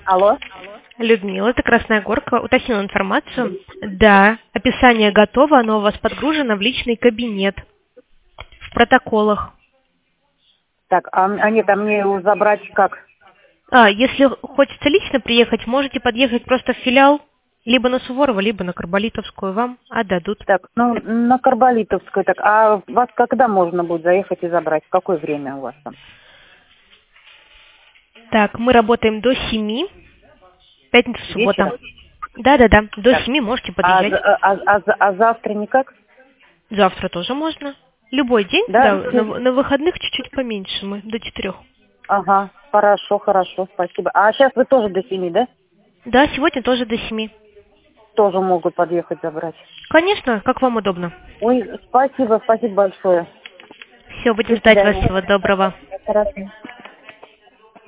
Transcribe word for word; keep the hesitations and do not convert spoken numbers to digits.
Алло. Людмила, это Красная Горка. Уточнила информацию. Да, описание готово, оно у вас подгружено в личный кабинет. В протоколах. Так, а, а нет, а мне его забрать как? А, если хочется лично приехать, можете подъехать просто в филиал, либо на Суворова, либо на Карболитовскую, вам отдадут. Так, ну, на Карболитовской, так, а вас когда можно будет заехать и забрать? В какое время у вас там? Так, мы работаем до семи, пятница, суббота. Вечером? Да-да-да, до Так. семи можете А, подъезжать. за- а, а, за- а завтра никак? Завтра тоже можно. Любой день, Да? да, на, на выходных чуть-чуть поменьше мы, до четырех. Ага, хорошо, хорошо, спасибо. А сейчас вы тоже до семи, да? Да, сегодня тоже до семи. Тоже могут подъехать забрать. Конечно, как вам удобно. Ой, спасибо, спасибо большое. Все, будем До ждать вас. свидания. Всего доброго. Хорошо.